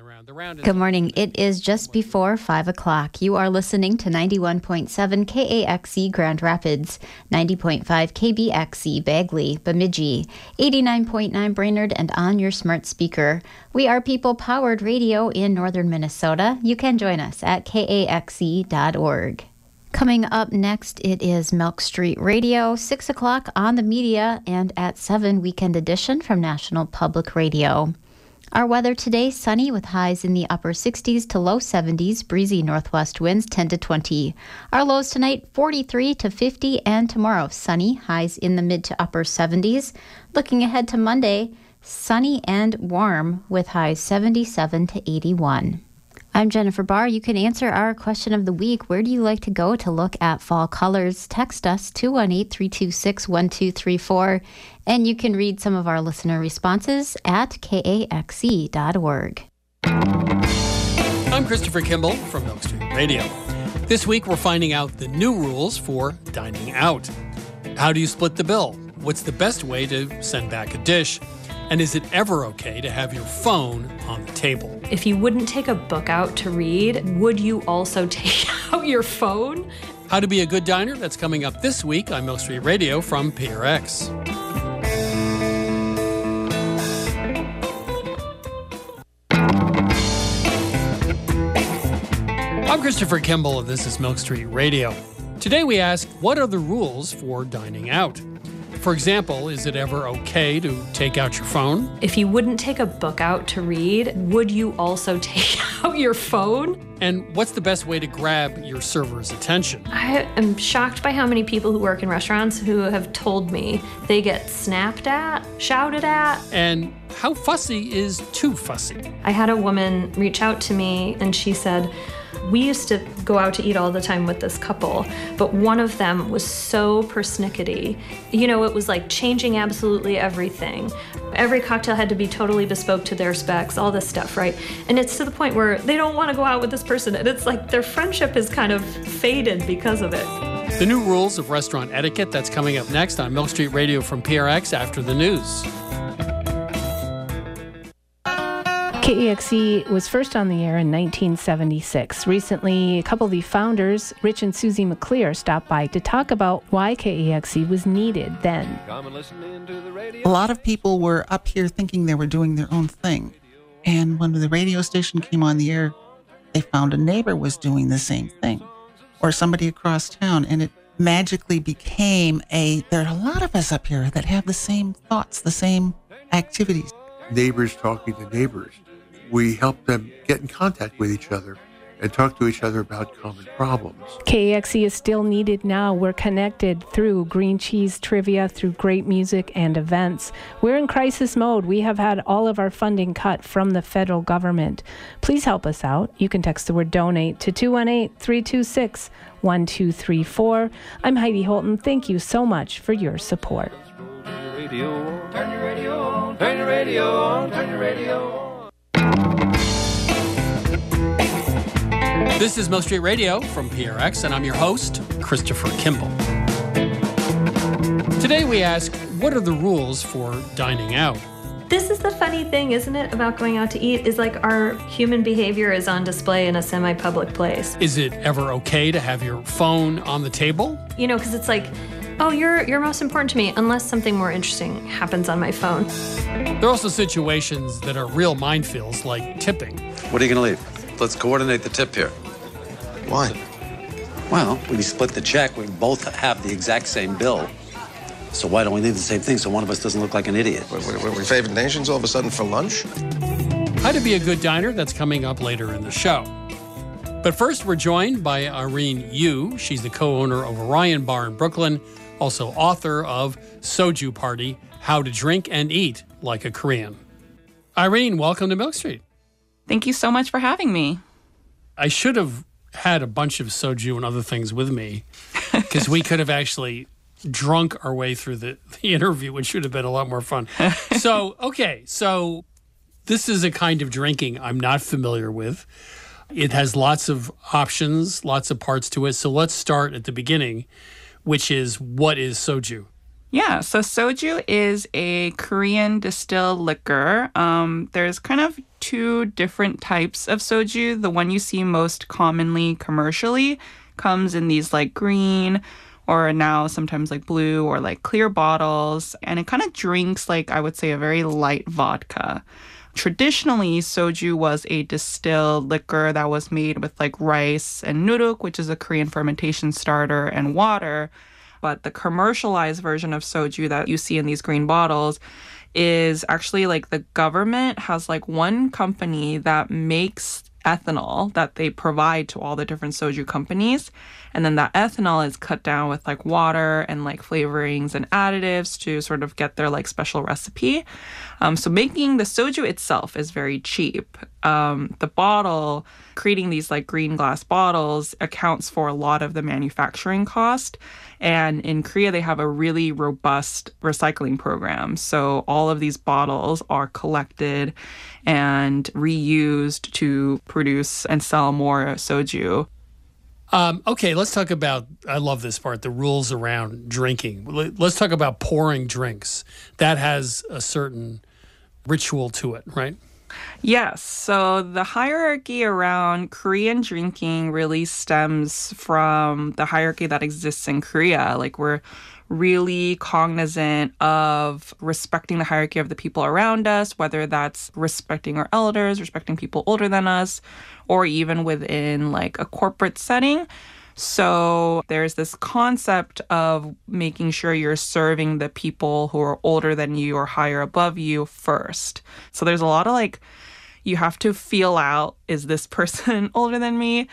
Good morning. It is just before 5 o'clock. You are listening to 91.7 KAXE Grand Rapids, 90.5 KBXE Bagley, Bemidji, 89.9 Brainerd, and on your smart speaker. We are people-powered radio in northern Minnesota. You can join us at kaxe.org. Coming up next, it is Milk Street Radio, 6 o'clock on the media, and at 7, Weekend Edition from National Public Radio. Our weather today, sunny with highs in the upper 60s to low 70s, breezy northwest winds 10 to 20. Our lows tonight, 43 to 50, and tomorrow, sunny, highs in the mid to upper 70s. Looking ahead to Monday, sunny and warm with highs 77 to 81. I'm Jennifer Barr. You can answer our question of the week. Where do you like to go to look at fall colors? Text us 218-326-1234, and you can read some of our listener responses at kaxe.org. I'm Christopher Kimball from Milk Street Radio. This week we're finding out the new rules for dining out. How do you split the bill? What's the best way to send back a dish? And is it ever okay to have your phone on the table? If you wouldn't take a book out to read, would you also take out your phone? How to be a good diner? That's coming up this week on Milk Street Radio from PRX. I'm Christopher Kimball, and this is Milk Street Radio. Today we ask, what are the rules for dining out? For example, is it ever okay to take out your phone? If you wouldn't take a book out to read, would you also take out your phone? And what's the best way to grab your server's attention? I am shocked by how many people who work in restaurants who have told me they get snapped at, shouted at. And how fussy is too fussy? I had a woman reach out to me and she said, we used to go out to eat all the time with this couple, but one of them was so persnickety. You know, it was like changing absolutely everything. Every cocktail had to be totally bespoke to their specs, all this stuff, right? And it's to the point where they don't want to go out with this person, and it's like their friendship is kind of faded because of it. The new rules of restaurant etiquette, that's coming up next on Milk Street Radio from PRX after the news. KAXE was first on the air in 1976. Recently, a couple of the founders, Rich and Susie McClear, stopped by to talk about why KAXE was needed then. A lot of people were up here thinking they were doing their own thing. And when the radio station came on the air, they found a neighbor was doing the same thing, or somebody across town. And it magically became there are a lot of us up here that have the same thoughts, the same activities. Neighbors talking to neighbors. We help them get in contact with each other and talk to each other about common problems. KAXE is still needed now. We're connected through green cheese trivia, through great music and events. We're in crisis mode. We have had all of our funding cut from the federal government. Please help us out. You can text the word donate to 218-326-1234. I'm Heidi Holton. Thank you so much for your support. Turn your radio on, turn your radio on, turn your radio on. This is Milk Street Radio from PRX, and I'm your host, Christopher Kimball. Today we ask, what are the rules for dining out? This is the funny thing, isn't it, about going out to eat, is like our human behavior is on display in a semi-public place. Is it ever okay to have your phone on the table? You know, because it's like, oh, you're most important to me, unless something more interesting happens on my phone. There are also situations that are real minefields, like tipping. What are you going to leave? Let's coordinate the tip here. Why? Well, when we split the check, we both have the exact same bill. So why don't we leave the same thing so one of us doesn't look like an idiot? We favored nations all of a sudden for lunch? How to be a good diner, that's coming up later in the show. But first, we're joined by Irene Yu. She's the co-owner of Orion Bar in Brooklyn, also author of Soju Party, How to Drink and Eat Like a Korean. Irene, welcome to Milk Street. Thank you so much for having me. I should have had a bunch of soju and other things with me because we could have actually drunk our way through the interview, which should have been a lot more fun. So this is a kind of drinking I'm not familiar with. It has lots of options, lots of parts to it. So let's start at the beginning, which is, what is soju? Yeah, so soju is a Korean distilled liquor. There's kind of two different types of soju. The one you see most commonly commercially comes in these like green or now sometimes like blue or like clear bottles. And it kind of drinks like, I would say, a very light vodka. Traditionally, soju was a distilled liquor that was made with like rice and nuruk, which is a Korean fermentation starter, and water. But the commercialized version of soju that you see in these green bottles is actually like the government has like one company that makes ethanol that they provide to all the different soju companies. And then that ethanol is cut down with like water and like flavorings and additives to sort of get their like special recipe. So making the soju itself is very cheap. The bottle, creating these like green glass bottles accounts for a lot of the manufacturing cost. And in Korea, they have a really robust recycling program. So all of these bottles are collected and reused to produce and sell more soju. Okay, let's talk about, I love this part, the rules around drinking. Let's talk about pouring drinks. That has a certain ritual to it, right? Yes. So the hierarchy around Korean drinking really stems from the hierarchy that exists in Korea. Like we're really cognizant of respecting the hierarchy of the people around us, whether that's respecting our elders, respecting people older than us, or even within like a corporate setting. So there's this concept of making sure you're serving the people who are older than you or higher above you first. So there's a lot of like, you have to feel out, is this person older than me?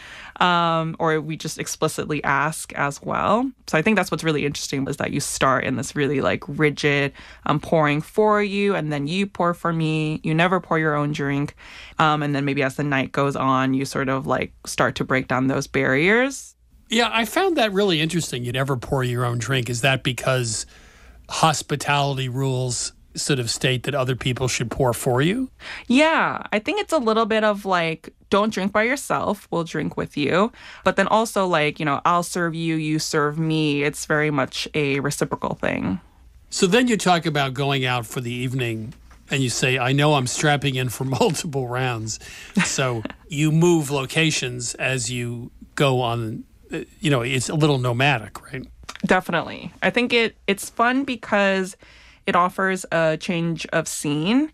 Or we just explicitly ask as well. So I think that's what's really interesting is that you start in this really like rigid, I'm pouring for you and then you pour for me. You never pour your own drink. And then maybe as the night goes on, you sort of like start to break down those barriers. Yeah, I found that really interesting. You never pour your own drink. Is that because hospitality rules sort of state that other people should pour for you? Yeah, I think it's a little bit of like, don't drink by yourself, we'll drink with you. But then also like, you know, I'll serve you, you serve me. It's very much a reciprocal thing. So then you talk about going out for the evening and you say, I know I'm strapping in for multiple rounds. So you move locations as you go on. You know, it's a little nomadic, right? Definitely. I think it's fun because it offers a change of scene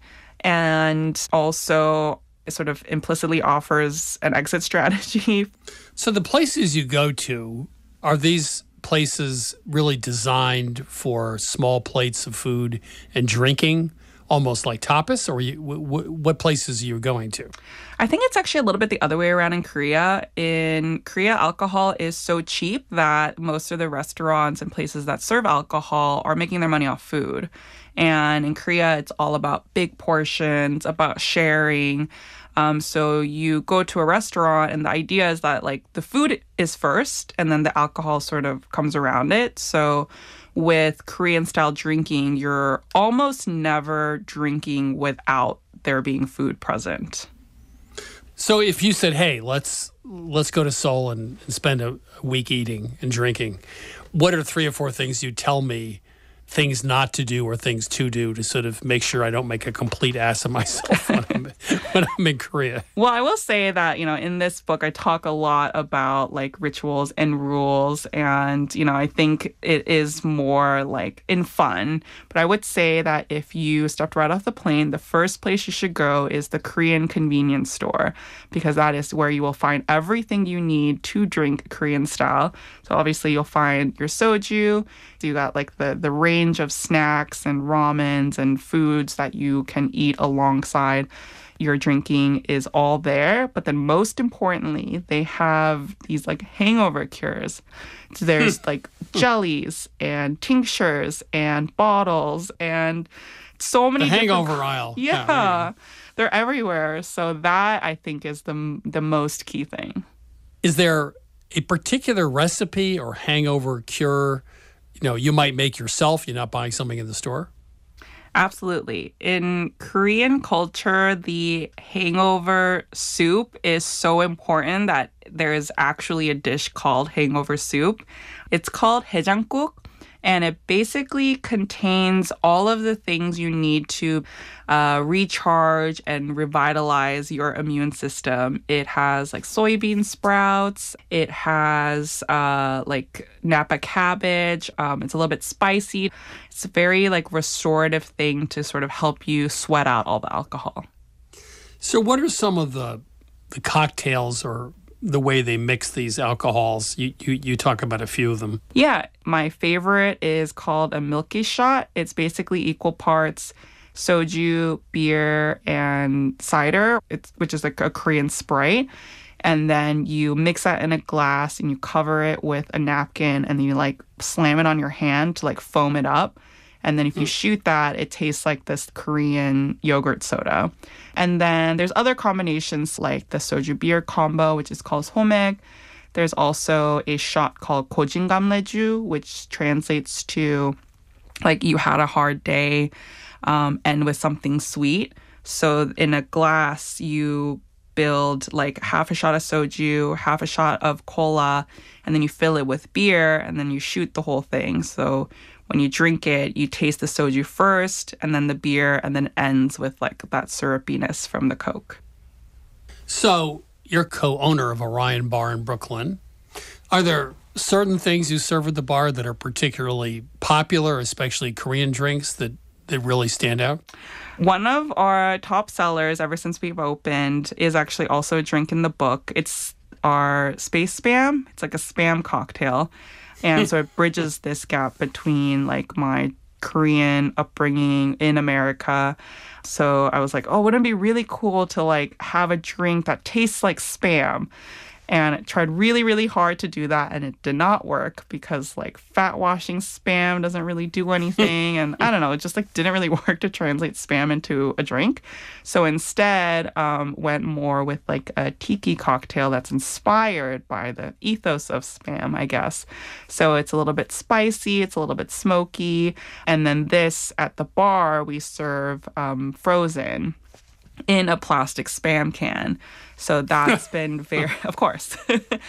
and also it sort of implicitly offers an exit strategy. So the places you go to, are these places really designed for small plates of food and drinking, almost like tapas, or what places are you going to? I think it's actually a little bit the other way around in Korea. In Korea, alcohol is so cheap that most of the restaurants and places that serve alcohol are making their money off food. And in Korea, it's all about big portions, about sharing. So you go to a restaurant and the idea is that like the food is first and then the alcohol sort of comes around it. So with Korean style drinking, you're almost never drinking without there being food present. So if you said, hey, let's go to Seoul and spend a week eating and drinking, what are 3 or 4 things you tell me, things not to do or things to do to sort of make sure I don't make a complete ass of myself when I'm in Korea? Well, I will say that, you know, in this book, I talk a lot about like rituals and rules. And, you know, I think it is more like in fun. But I would say that if you stepped right off the plane, the first place you should go is the Korean convenience store, because that is where you will find everything you need to drink Korean style. So obviously you'll find your soju. You got like the range of snacks and ramens and foods that you can eat alongside your drinking is all there. But then most importantly, they have these like hangover cures. So there's like jellies and tinctures and bottles and so many the hangover aisle. Yeah, they're everywhere. So that I think is the most key thing. Is there a particular recipe or hangover cure, you know, you might make yourself? You're not buying something in the store? Absolutely. In Korean culture, the hangover soup is so important that there is actually a dish called hangover soup. It's called haejanguk, And it basically contains all of the things you need to recharge and revitalize your immune system. It has like soybean sprouts. It has like Napa cabbage. It's a little bit spicy. It's a very like restorative thing to sort of help you sweat out all the alcohol. So what are some of the cocktails or the way they mix these alcohols? You talk about a few of them. Yeah, my favorite is called a milky shot. It's basically equal parts soju, beer, and cider, which is like a Korean Sprite. And then you mix that in a glass and you cover it with a napkin and then you like slam it on your hand to like foam it up. And then if you shoot that, it tastes like this Korean yogurt soda. And then there's other combinations like the soju beer combo, which is called somek. There's also a shot called kojingamleju, which translates to like you had a hard day and with something sweet. So in a glass, you build like half a shot of soju, half a shot of cola, and then you fill it with beer, and then you shoot the whole thing. So when you drink it, you taste the soju first, and then the beer, and then it ends with like that syrupiness from the Coke. So you're co-owner of Orion Bar in Brooklyn. Are there certain things you serve at the bar that are particularly popular, especially Korean drinks that really stand out? One of our top sellers ever since we've opened is actually also a drink in the book. It's our Space Spam. It's like a Spam cocktail. And so it bridges this gap between like my Korean upbringing in America. So I was like, oh, wouldn't it be really cool to like have a drink that tastes like Spam? And I tried really, really hard to do that, and it did not work because like fat washing Spam doesn't really do anything. And I don't know, it just like didn't really work to translate Spam into a drink. So instead went more with like a tiki cocktail that's inspired by the ethos of Spam, I guess. So it's a little bit spicy, it's a little bit smoky. And then this at the bar, we serve frozen in a plastic Spam can. So that's been very, of course.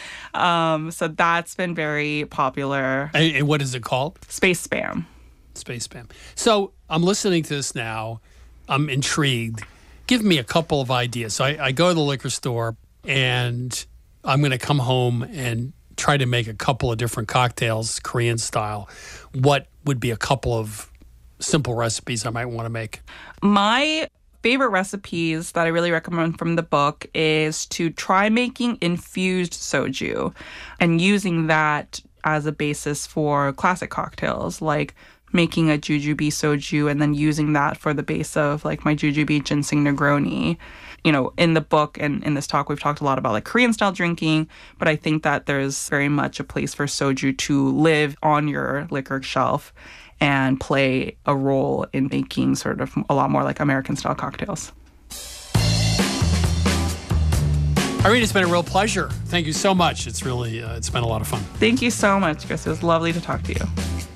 So that's been very popular. And what is it called? Space Spam. Space Spam. So I'm listening to this now. I'm intrigued. Give me a couple of ideas. So I go to the liquor store and I'm going to come home and try to make a couple of different cocktails, Korean style. What would be a couple of simple recipes I might want to make? My favorite recipes that I really recommend from the book is to try making infused soju and using that as a basis for classic cocktails, like making a jujube soju and then using that for the base of like my jujube ginseng Negroni. You know, in the book and in this talk, we've talked a lot about like Korean style drinking, but I think that there's very much a place for soju to live on your liquor shelf and play a role in making sort of a lot more like American-style cocktails. Irene, it's been a real pleasure. Thank you so much. It's really, it's been a lot of fun. Thank you so much, Chris. It was lovely to talk to you.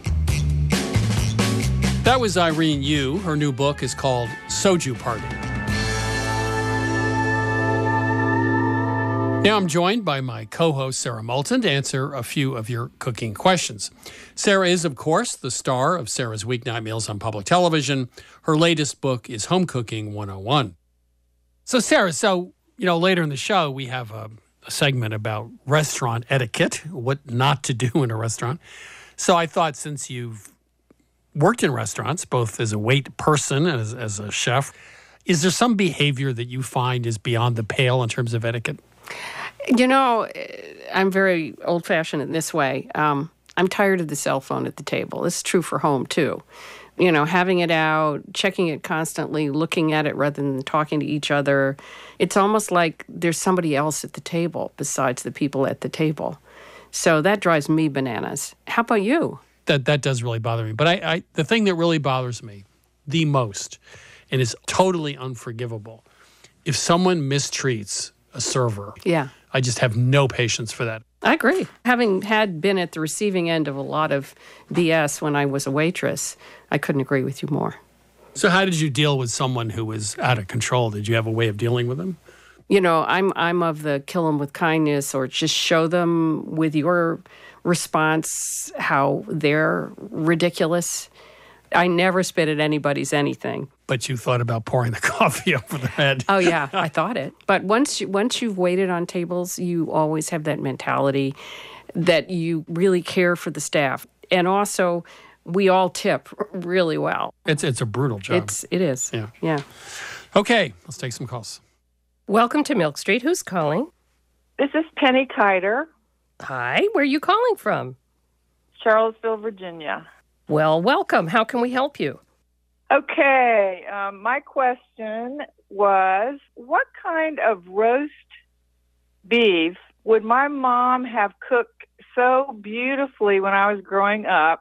That was Irene Yu. Her new book is called Soju Party. Now I'm joined by my co-host, Sarah Moulton, to answer a few of your cooking questions. Sarah is, of course, the star of Sarah's Weeknight Meals on public television. Her latest book is Home Cooking 101. So, Sarah, later in the show, we have a segment about restaurant etiquette, what not to do in a restaurant. So I thought since you've worked in restaurants, both as a wait person and as a chef, is there some behavior that you find is beyond the pale in terms of etiquette? You know, I'm very old-fashioned in this way. I'm tired of the cell phone at the table. This is true for home, too. You know, having it out, checking it constantly, looking at it rather than talking to each other. It's almost like there's somebody else at the table besides the people at the table. So that drives me bananas. How about you? That does really bother me. But I the thing that really bothers me the most, and is totally unforgivable, if someone mistreats a server. Yeah. I just have no patience for that. I agree. Having been at the receiving end of a lot of BS when I was a waitress, I couldn't agree with you more. So how did you deal with someone who was out of control? Did you have a way of dealing with them? You know, I'm of the kill them with kindness or just show them with your response, how they're ridiculous. I never spit at anybody's anything. But you thought about pouring the coffee over their head. Oh, yeah, I thought it. But once you've waited on tables, you always have that mentality that you really care for the staff. And also, we all tip really well. It's a brutal job. It is. Yeah. Okay, let's take some calls. Welcome to Milk Street. Who's calling? This is Penny Kiter. Hi, where are you calling from? Charlottesville, Virginia. Well, welcome. How can we help you? Okay, my question was, what kind of roast beef would my mom have cooked so beautifully when I was growing up?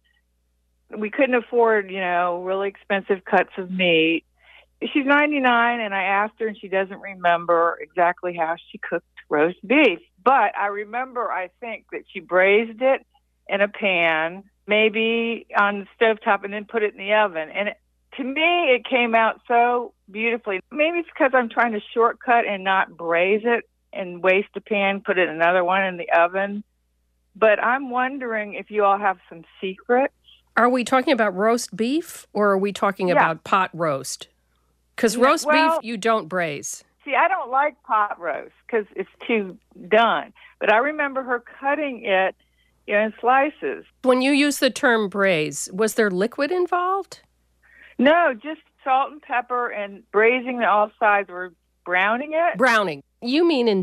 We couldn't afford, really expensive cuts of meat. She's 99, and I asked her, and she doesn't remember exactly how she cooked roast beef. But I remember, I think, that she braised it in a pan, maybe on the stovetop, and then put it in the oven. And to me, it came out so beautifully. Maybe it's because I'm trying to shortcut and not braise it and waste a pan, put it another one in the oven. But I'm wondering if you all have some secrets. Are we talking about roast beef, or are we talking about pot roast? Because roast beef, you don't braise. See, I don't like pot roast because it's too done. But I remember her cutting it in slices. When you use the term braise, was there liquid involved? No, just salt and pepper and braising all sides, or browning it. Browning. You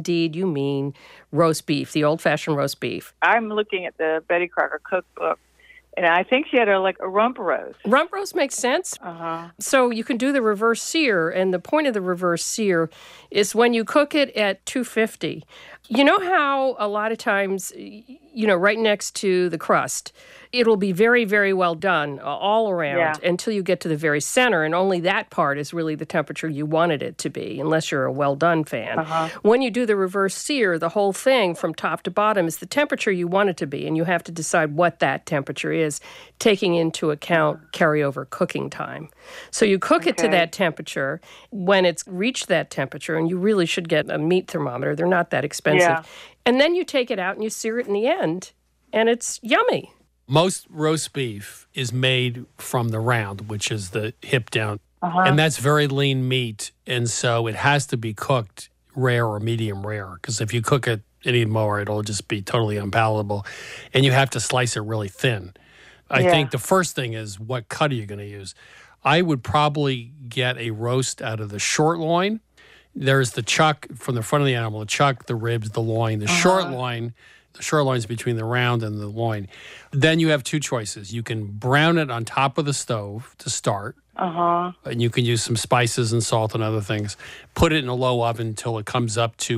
mean roast beef, the old-fashioned roast beef. I'm looking at the Betty Crocker cookbook, and I think she had a rump roast. Rump roast makes sense. Uh-huh. So you can do the reverse sear, and the point of the reverse sear is when you cook it at 250. You know how a lot of times, right next to the crust, it'll be very, very well done all around until you get to the very center, and only that part is really the temperature you wanted it to be, unless you're a well-done fan. Uh-huh. When you do the reverse sear, the whole thing from top to bottom is the temperature you want it to be, and you have to decide what that temperature is, taking into account carryover cooking time. So you cook it to that temperature. When it's reached that temperature, and you really should get a meat thermometer, they're not that expensive. Yeah. And then you take it out and you sear it in the end, and it's yummy. Most roast beef is made from the round, which is the hip down. Uh-huh. And that's very lean meat. And so it has to be cooked rare or medium rare. Because if you cook it any more, it'll just be totally unpalatable. And you have to slice it really thin. I think the first thing is, what cut are you going to use? I would probably get a roast out of the short loin. There's the chuck from the front of the animal, the chuck, the ribs, the loin, the short loin. The short loin's between the round and the loin. Then you have two choices. You can brown it on top of the stove to start. Uh-huh. And you can use some spices and salt and other things. Put it in a low oven until it comes up to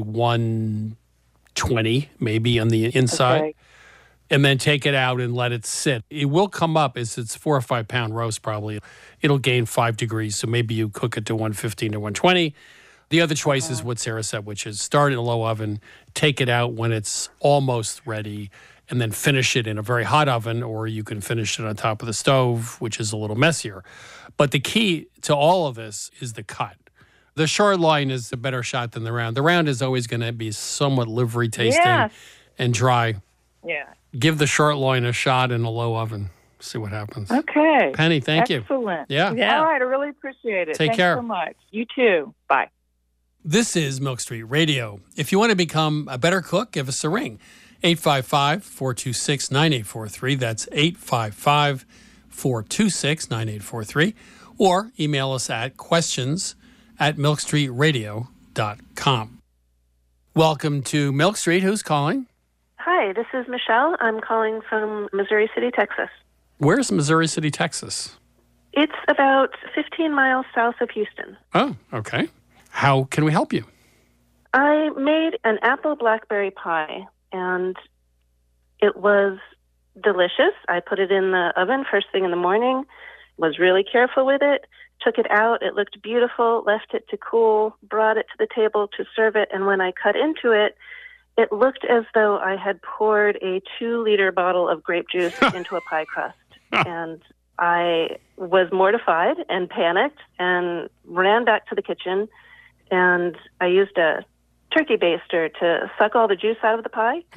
120, maybe on the inside. Okay. And then take it out and let it sit. It will come up as it's 4 or 5 pound roast probably. It'll gain 5 degrees. So maybe you cook it to 115 to 120. The other choice is what Sarah said, which is start in a low oven, take it out when it's almost ready, and then finish it in a very hot oven, or you can finish it on top of the stove, which is a little messier. But the key to all of this is the cut. The short loin is a better shot than the round. The round is always going to be somewhat livery tasting and dry. Yeah. Give the short loin a shot in a low oven. See what happens. Okay. Penny, thank you. Excellent. Yeah. All right, I really appreciate it. Take care. Thanks so much. You too. Bye. This is Milk Street Radio. If you want to become a better cook, give us a ring. 855-426-9843. That's 855-426-9843. Or email us at questions@milkstreetradio.com. Welcome to Milk Street. Who's calling? Hi, this is Michelle. I'm calling from Missouri City, Texas. Where's Missouri City, Texas? It's about 15 miles south of Houston. Oh, okay. How can we help you? I made an apple blackberry pie, and it was delicious. I put it in the oven first thing in the morning, was really careful with it, took it out. It looked beautiful, left it to cool, brought it to the table to serve it, and when I cut into it, it looked as though I had poured a 2-liter bottle of grape juice into a pie crust. And I was mortified and panicked and ran back to the kitchen, and I used a turkey baster to suck all the juice out of the pie. Yeah.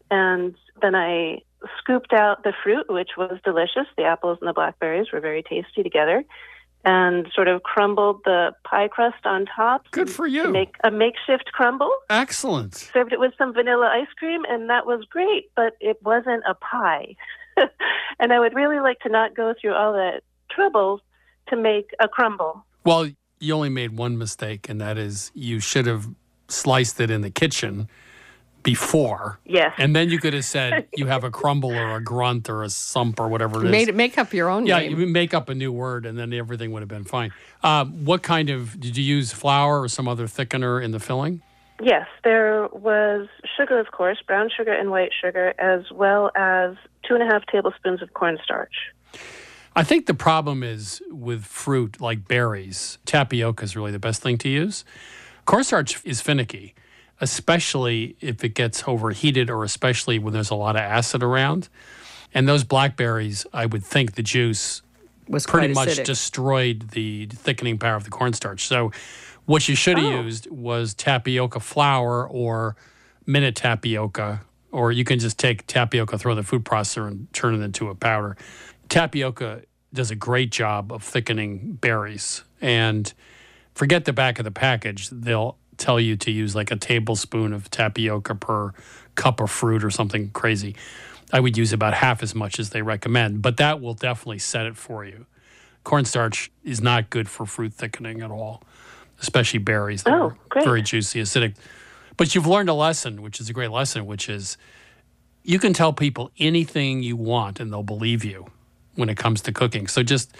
And then I scooped out the fruit, which was delicious. The apples and the blackberries were very tasty together. And sort of crumbled the pie crust on top. Good for you. To make a makeshift crumble. Excellent. Served it with some vanilla ice cream, and that was great, but it wasn't a pie. And I would really like to not go through all that trouble to make a crumble. Well, you only made one mistake, and that is you should have sliced it in the kitchen before. Yes. And then you could have said you have a crumble or a grunt or a sump or whatever it is. Make up your own name. Yeah, you make up a new word, and then everything would have been fine. What kind of, did you use flour or some other thickener in the filling? Yes, there was sugar, of course, brown sugar and white sugar, as well as 2.5 tablespoons of cornstarch. I think the problem is with fruit like berries, tapioca is really the best thing to use. Cornstarch is finicky, especially if it gets overheated or especially when there's a lot of acid around. And those blackberries, I would think the juice was pretty quite much acidic. Destroyed the thickening power of the cornstarch. So what you should have used was tapioca flour or minute tapioca, or you can just take tapioca, throw in the food processor, and turn it into a powder. Tapioca does a great job of thickening berries. And forget the back of the package. They'll tell you to use like a tablespoon of tapioca per cup of fruit or something crazy. I would use about half as much as they recommend, but that will definitely set it for you. Cornstarch is not good for fruit thickening at all, especially berries that are very juicy, acidic. But you've learned a lesson, which is a great lesson, which is you can tell people anything you want and they'll believe you when it comes to cooking. So just,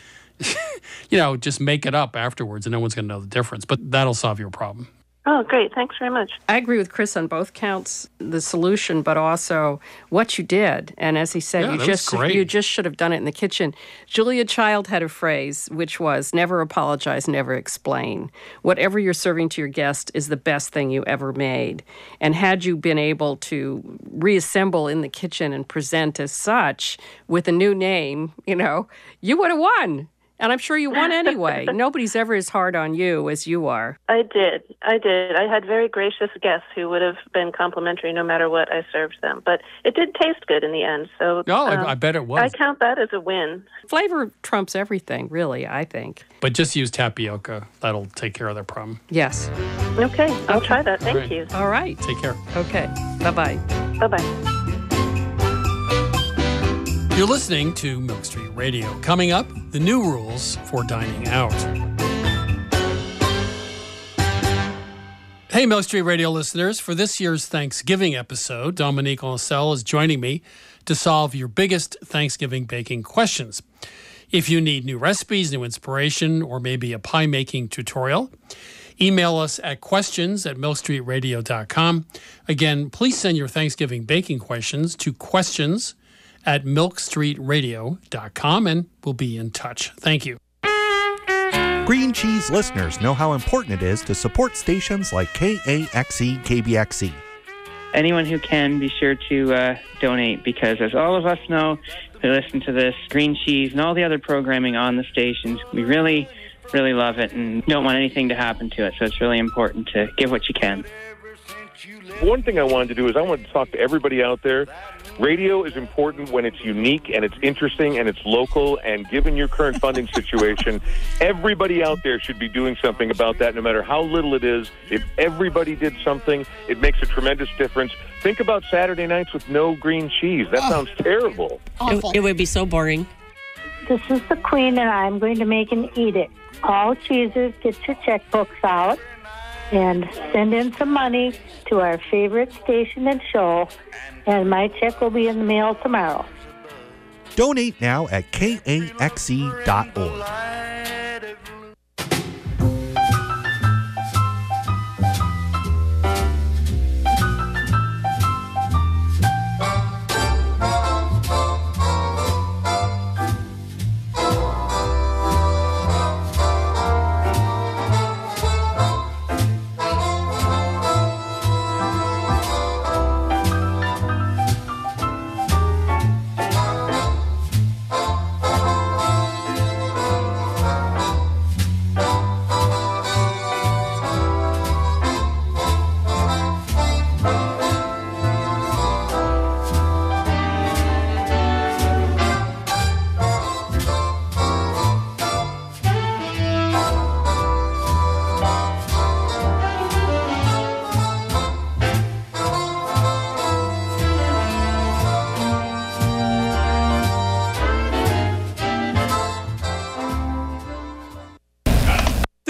just make it up afterwards and no one's going to know the difference. But that'll solve your problem. Oh, great. Thanks very much. I agree with Chris on both counts, the solution, but also what you did. And as he said, you just should have done it in the kitchen. Julia Child had a phrase, which was, never apologize, never explain. Whatever you're serving to your guest is the best thing you ever made. And had you been able to reassemble in the kitchen and present as such with a new name, you would have won. And I'm sure you won anyway. Nobody's ever as hard on you as you are. I did. I had very gracious guests who would have been complimentary no matter what I served them. But it did taste good in the end. So I bet it was. I count that as a win. Flavor trumps everything, really, I think. But just use tapioca. That'll take care of that problem. Yes. Okay. I'll try that. Thank you. All right. Take care. Okay. Bye-bye. Bye-bye. You're listening to Milk Street Radio. Coming up, the new rules for dining out. Hey, Milk Street Radio listeners. For this year's Thanksgiving episode, Dominique Ancel is joining me to solve your biggest Thanksgiving baking questions. If you need new recipes, new inspiration, or maybe a pie making tutorial, email us at questions@milkstreetradio.com. Again, please send your Thanksgiving baking questions to questions@milkstreetradio.com, and we'll be in touch. Thank you. Green Cheese listeners know how important it is to support stations like KAXE, KBXE. Anyone who can, be sure to donate, because as all of us know who listen to this, Green Cheese and all the other programming on the stations, we really, really love it and don't want anything to happen to it. So it's really important to give what you can. One thing I wanted to do is I wanted to talk to everybody out there. Radio is important when it's unique and it's interesting and it's local, and given your current funding situation, everybody out there should be doing something about that, no matter how little it is. If everybody did something, it makes a tremendous difference. Think about Saturday nights with no green cheese. That sounds terrible. It would be so boring. This is the Queen, and I'm going to make an edict. All cheesers, get your checkbooks out and send in some money to our favorite station and show, and my check will be in the mail tomorrow. Donate now at kaxe.org.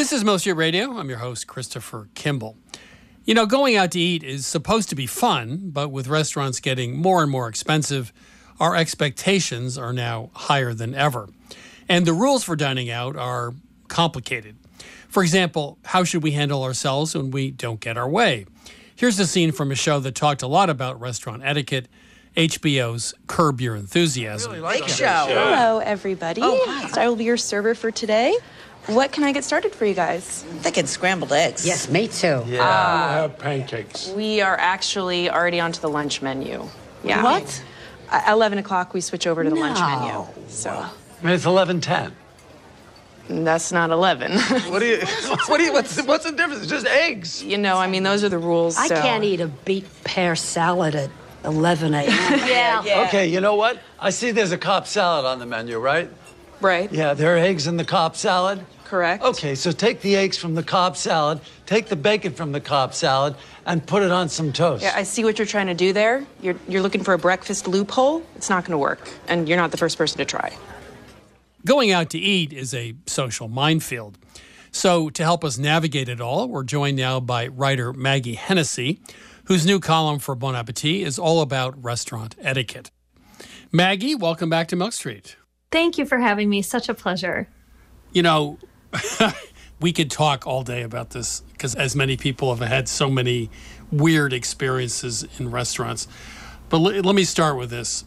This is Mill Street Radio. I'm your host, Christopher Kimball. You know, going out to eat is supposed to be fun, but with restaurants getting more and more expensive, our expectations are now higher than ever. And the rules for dining out are complicated. For example, how should we handle ourselves when we don't get our way? Here's a scene from a show that talked a lot about restaurant etiquette, HBO's Curb Your Enthusiasm. Big show. Hello, everybody. Oh, hi. So I will be your server for today. What can I get started for you guys? I'm thinking scrambled eggs. Yes, me too. Yeah, I'll have pancakes. We are actually already onto the lunch menu. Yeah. What? 11 o'clock, we switch over to the lunch menu. So I mean, it's 11:10. that's not 11. What's the difference? It's just eggs. You know, I mean, those are the rules. I so. can't eat a beet pear salad at 11 a.m. Yeah. Okay, you know what? I see there's a Cobb salad on the menu, right? Right. Yeah, there are eggs in the Cobb salad. Correct. Okay, so take the eggs from the Cobb salad, take the bacon from the Cobb salad, and put it on some toast. Yeah, I see what you're trying to do there. You're looking for a breakfast loophole. It's not going to work, and you're not the first person to try. Going out to eat is a social minefield. So to help us navigate it all, we're joined now by writer Maggie Hennessy, whose new column for Bon Appetit is all about restaurant etiquette. Maggie, welcome back to Milk Street. Thank you for having me. Such a pleasure. You know, we could talk all day about this because as many people have had so many weird experiences in restaurants. But let me start with this.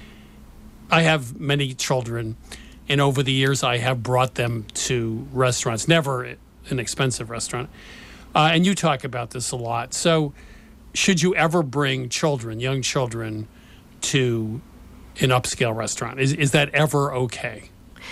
I have many children, and over the years I have brought them to restaurants, never an expensive restaurant. And you talk about this a lot. So should you ever bring children, young children, to an upscale restaurant? Is that ever okay?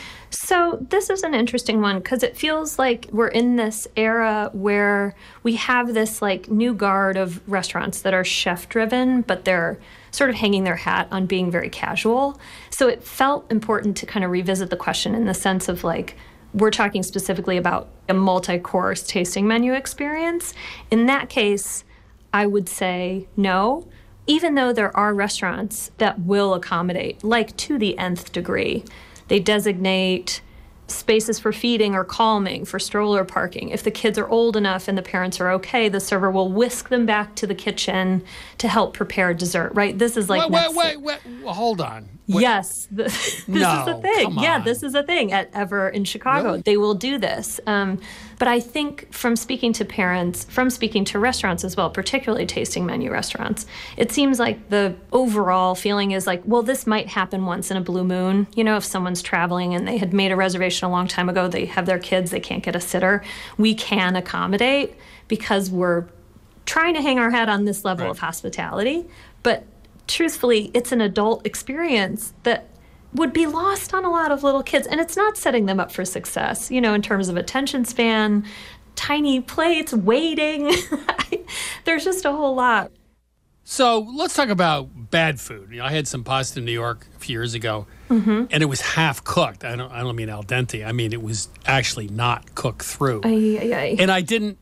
So this is an interesting one because it feels like we're in this era where we have this like new guard of restaurants that are chef driven, but they're sort of hanging their hat on being very casual. So it felt important to kind of revisit the question in the sense of like, we're talking specifically about a multi-course tasting menu experience. In that case, I would say no, even though there are restaurants that will accommodate, like to the nth degree. They designate spaces for feeding or calming, for stroller parking. If the kids are old enough and the parents are okay, the server will whisk them back to the kitchen to help prepare dessert, right? This is like... Wait, hold on. Yes, this is the thing. Yeah, this is a thing at Ever in Chicago. Really? They will do this. But I think from speaking to parents, from speaking to restaurants as well, particularly tasting menu restaurants, it seems like the overall feeling is like, well, this might happen once in a blue moon. You know, if someone's traveling and they had made a reservation a long time ago, they have their kids, they can't get a sitter. We can accommodate because we're trying to hang our hat on this level of hospitality. But truthfully, it's an adult experience that would be lost on a lot of little kids. And it's not setting them up for success, you know, in terms of attention span, tiny plates, waiting. There's just a whole lot. So let's talk about bad food. You know, I had some pasta in New York a few years ago, and it was half cooked. I don't mean al dente. I mean, it was actually not cooked through. And I didn't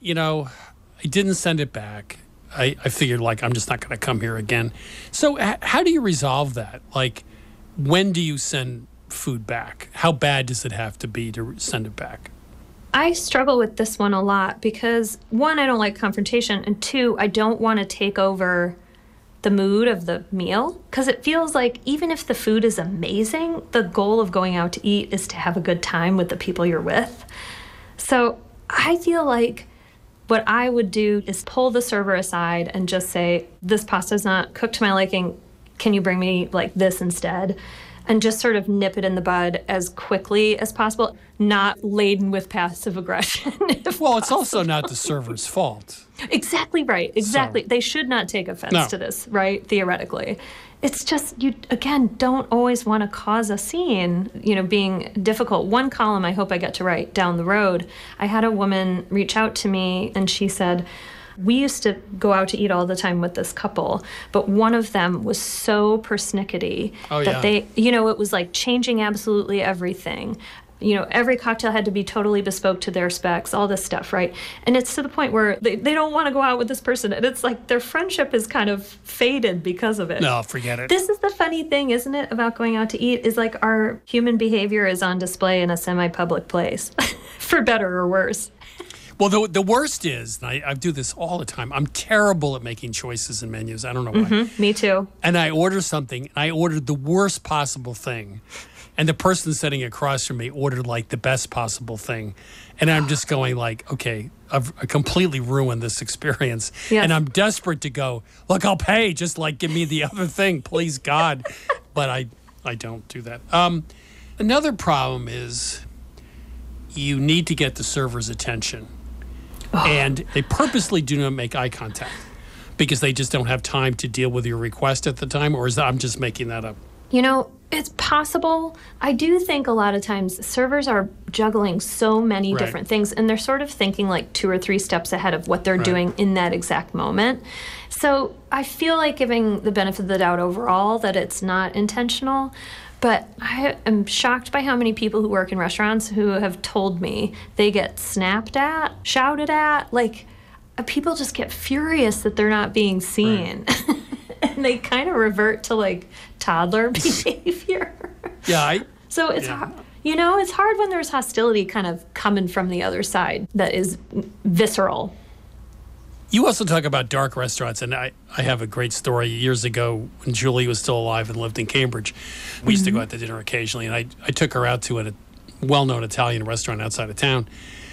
send it back. I figured, like, I'm just not going to come here again. So how do you resolve that? Like, when do you send food back? How bad does it have to be to send it back? I struggle with this one a lot because, one, I don't like confrontation, and two, I don't want to take over the mood of the meal because it feels like even if the food is amazing, the goal of going out to eat is to have a good time with the people you're with. So I feel like what I would do is pull the server aside and just say, this pasta's not cooked to my liking. Can you bring me like this instead? And just sort of nip it in the bud as quickly as possible, not laden with passive aggression. Well, it's also not the server's fault. Exactly right. Exactly. So, they should not take offense to this, right? Theoretically. It's just, you, again, don't always want to cause a scene, you know, being difficult. One column I hope I get to write down the road, I had a woman reach out to me and she said, we used to go out to eat all the time with this couple, but one of them was so persnickety that they, you know, it was like changing absolutely everything. You know, every cocktail had to be totally bespoke to their specs, all this stuff, right? And it's to the point where they don't want to go out with this person. And it's like their friendship is kind of faded because of it. No, forget it. This is the funny thing, isn't it, about going out to eat, is like our human behavior is on display in a semi-public place, for better or worse. Well, the worst is, and I do this all the time, I'm terrible at making choices in menus. I don't know why. Me too. And I order something, and I ordered the worst possible thing. And the person sitting across from me ordered like the best possible thing. And I'm just going like, okay, I've completely ruined this experience. Yes. And I'm desperate to go, look, I'll pay. Just like give me the other thing, please, God. But I don't do that. Another problem is you need to get the server's attention. And they purposely do not make eye contact because they just don't have time to deal with your request at the time. Or is that, I'm just making that up? You know, it's possible. I do think a lot of times servers are juggling so many different things, and they're sort of thinking like 2 or 3 steps ahead of what they're doing in that exact moment. So I feel like giving the benefit of the doubt overall that it's not intentional. But I am shocked by how many people who work in restaurants who have told me they get snapped at, shouted at. Like, people just get furious that they're not being seen. And they kind of revert to, like, toddler behavior. So it's hard. You know, it's hard when there's hostility kind of coming from the other side that is visceral. You also talk about dark restaurants, and I have a great story. Years ago, when Julie was still alive and lived in Cambridge, we used to go out to dinner occasionally, and I took her out to a well-known Italian restaurant outside of town.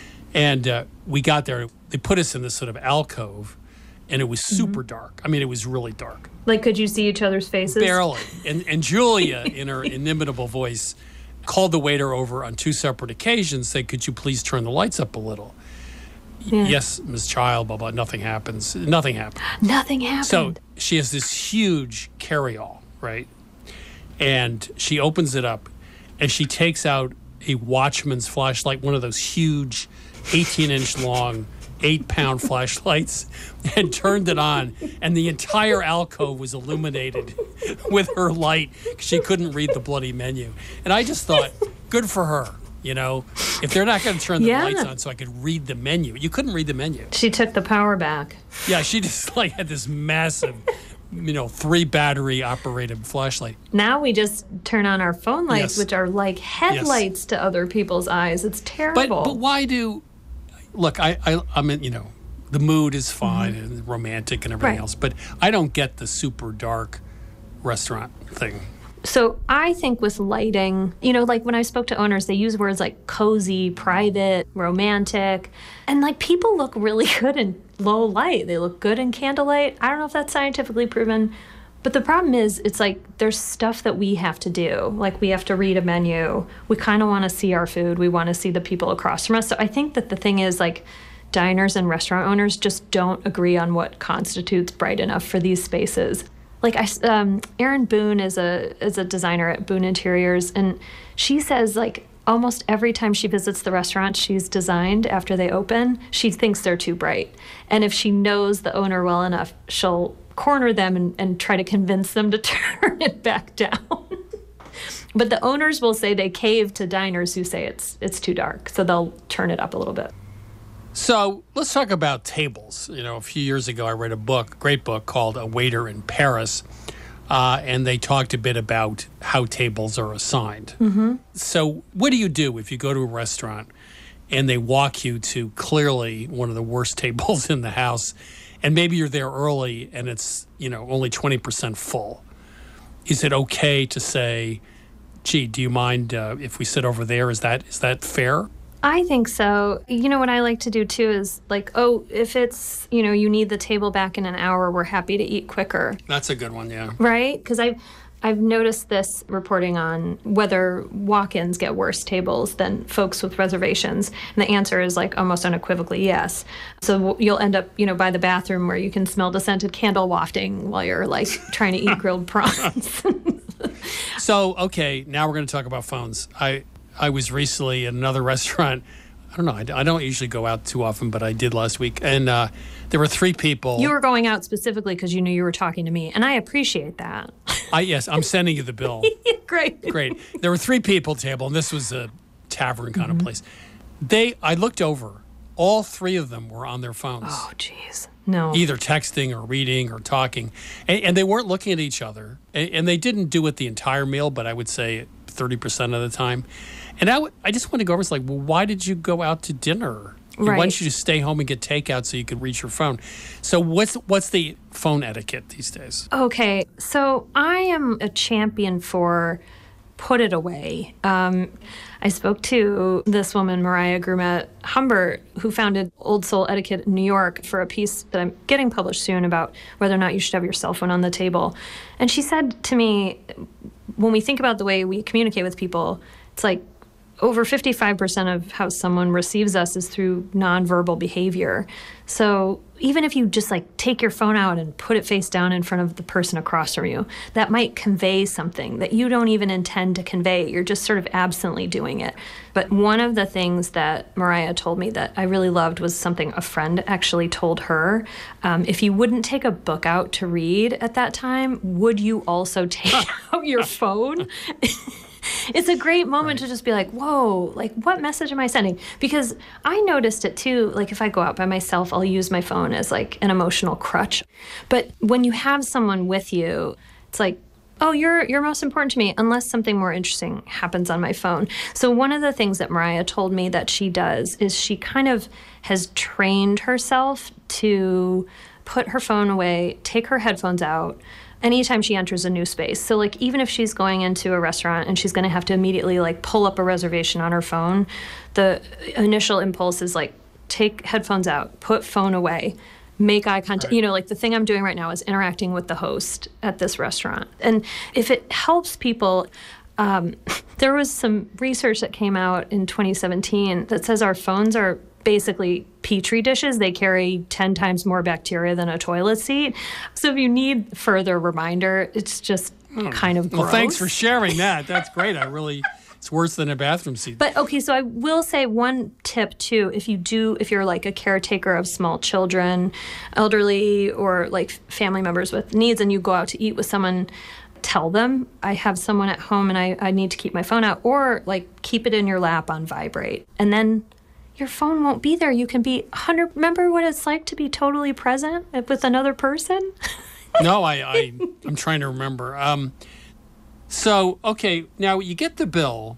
And we got there. They put us in this sort of alcove, and it was super dark. I mean, it was really dark. Like, could you see each other's faces? Barely. And Julia, in her inimitable voice, called the waiter over on 2 separate occasions, said, could you please turn the lights up a little? Yes, Ms. Child, blah, blah, nothing happens. Nothing happened. Nothing happened. So she has this huge carry-all, right? And she opens it up, and she takes out a Watchman's flashlight, one of those huge 18-inch long, 8-pound flashlights, and turned it on. And the entire alcove was illuminated with her light. She couldn't read the bloody menu. And I just thought, good for her. You know, if they're not going to turn the lights on so I could read the menu. You couldn't read the menu. She took the power back. Yeah, she just like had this massive, 3 battery operated flashlight. Now we just turn on our phone lights, which are like headlights to other people's eyes. It's terrible. But why do, look, I'm in, the mood is fine and romantic and everything else, but I don't get the super dark restaurant thing. So I think with lighting, like when I spoke to owners, they use words like cozy, private, romantic, and like people look really good in low light. They look good in candlelight. I don't know if that's scientifically proven, but the problem is it's like there's stuff that we have to do. Like we have to read a menu. We kind of want to see our food. We want to see the people across from us. So I think that the thing is like diners and restaurant owners just don't agree on what constitutes bright enough for these spaces. Like Erin Boone is a designer at Boone Interiors, and she says like almost every time she visits the restaurant she's designed after they open, she thinks they're too bright. And if she knows the owner well enough, she'll corner them and try to convince them to turn it back down. But the owners will say they cave to diners who say it's too dark, so they'll turn it up a little bit. So let's talk about tables. A few years ago, I read a great book called A Waiter in Paris, and they talked a bit about how tables are assigned. So what do you do if you go to a restaurant and they walk you to clearly one of the worst tables in the house, and maybe you're there early and it's, only 20% full? Is it okay to say, gee, do you mind if we sit over there? Is that fair? I think so. What I like to do too is like, if it's, you need the table back in an hour, we're happy to eat quicker. That's a good one, yeah. Right? Because I've noticed this reporting on whether walk-ins get worse tables than folks with reservations. And the answer is like almost unequivocally yes. So you'll end up, by the bathroom where you can smell the scented candle wafting while you're like trying to eat grilled prawns. So, okay, now we're going to talk about phones. I was recently in another restaurant. I don't know. I don't usually go out too often, but I did last week. And there were 3 people. You were going out specifically because you knew you were talking to me, and I appreciate that. Yes, I'm sending you the bill. Great. There were 3 people table, and this was a tavern kind of place. I looked over. All 3 of them were on their phones. Oh, jeez. No. Either texting or reading or talking. And they weren't looking at each other. And they didn't do it the entire meal, but I would say 30% of the time. And I just want to go over, it's like, well, why did you go out to dinner? He wants you to stay home and get takeout so you could reach your phone. So what's the phone etiquette these days? Okay, so I am a champion for put it away. I spoke to this woman, Mariah Grumet Humbert, who founded Old Soul Etiquette in New York, for a piece that I'm getting published soon about whether or not you should have your cell phone on the table. And she said to me, when we think about the way we communicate with people, it's like over 55% of how someone receives us is through nonverbal behavior. So even if you just like take your phone out and put it face down in front of the person across from you, that might convey something that you don't even intend to convey. You're just sort of absently doing it. But one of the things that Mariah told me that I really loved was something a friend actually told her. If you wouldn't take a book out to read at that time, would you also take out your phone? It's a great moment to just be like, whoa, like what message am I sending? Because I noticed it too, like if I go out by myself, I'll use my phone as like an emotional crutch. But when you have someone with you, it's like, oh, you're most important to me unless something more interesting happens on my phone. So one of the things that Mariah told me that she does is she kind of has trained herself to put her phone away, take her headphones out, anytime she enters a new space. So like even if she's going into a restaurant and she's going to have to immediately like pull up a reservation on her phone, the initial impulse is like take headphones out, put phone away, make eye contact. Right. You know, like the thing I'm doing right now is interacting with the host at this restaurant. And if it helps people, there was some research that came out in 2017 that says our phones are basically petri dishes. They carry 10 times more bacteria than a toilet seat. So if you need further reminder, it's just kind of gross. Well, thanks for sharing that. That's great. It's worse than a bathroom seat. But okay, so I will say one tip too, if you're like a caretaker of small children, elderly, or like family members with needs, and you go out to eat with someone, tell them I have someone at home and I need to keep my phone out, or like keep it in your lap on vibrate. And then your phone won't be there. You can be 100. Remember what it's like to be totally present with another person? No, I'm trying to remember. So, okay, now you get the bill,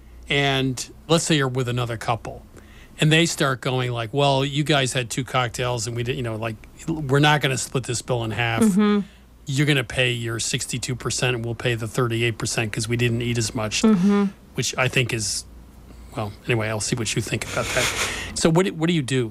and let's say you're with another couple, and they start going like, well, you guys had 2 cocktails, and we did, like, we're not going to split this bill in half. Mm-hmm. You're going to pay your 62%, and we'll pay the 38% because we didn't eat as much, which I think is... Well, anyway, I'll see what you think about that. So what do you do?